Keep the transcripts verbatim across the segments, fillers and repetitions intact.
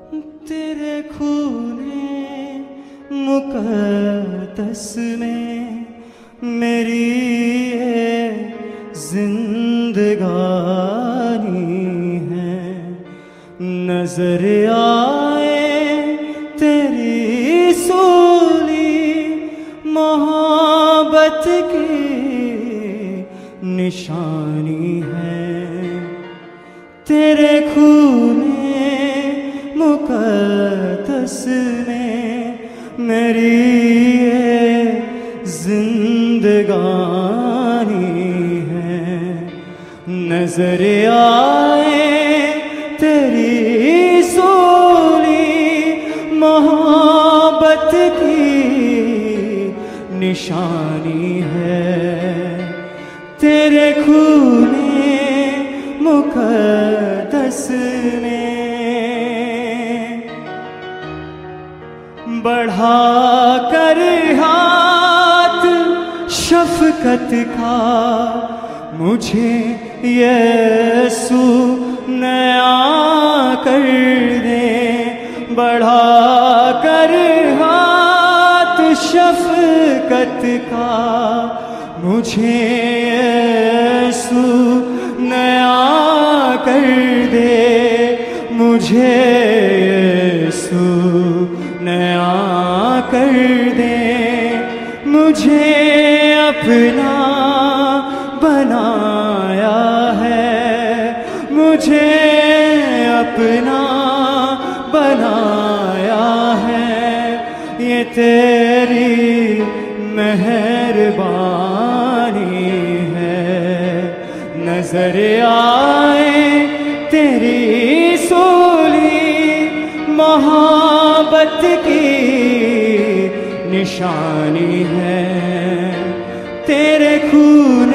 تیرے خون مقدس میں میری یہ زندگانی ہے، نظر آئے تیری سولی محبت کی نشانی ہے، تیرے خون مقدس میں میری یہ زندگانی ہے، نظر آئے تیری سولی محبت کی نشانی ہے، تیرے خون مقدس میں بڑھا کر ہاتھ شفقت کا مجھے یسوع نیا کر دے، بڑھا کر ہاتھ شفقت کا مجھے یسوع نیا کر دے، مجھے یسوع نیا کر دے، مجھے اپنا بنایا ہے، مجھے اپنا بنایا ہے، یہ تیری مہربانی ہے، نظر آئے تیری سولی محبت کی نشانی ہے، تیرے خون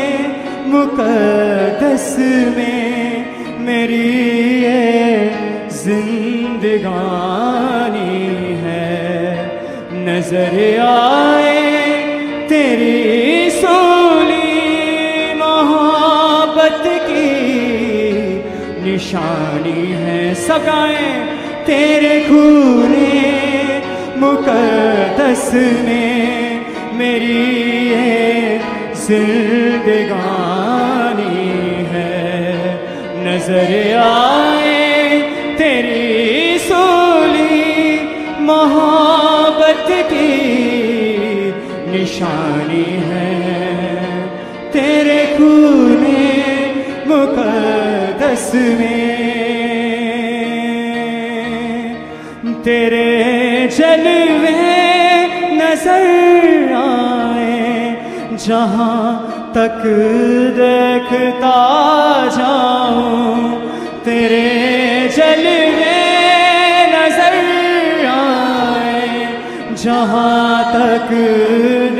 مقدس میں میری یہ زندگانی ہے، نظر آئے تیری سولی محبت کی نشانی ہے، سب گائیں تیرے خون مقدس میں میری یہ زندگانی ہے، نظر آئے تیری سولی محبت کی نشانی ہے، تیرے خون مقدس میں تیرے جلوے نظر آئے، جہاں تک دیکھتا جاؤں، تیرے جلوے نظر آئے، جہاں تک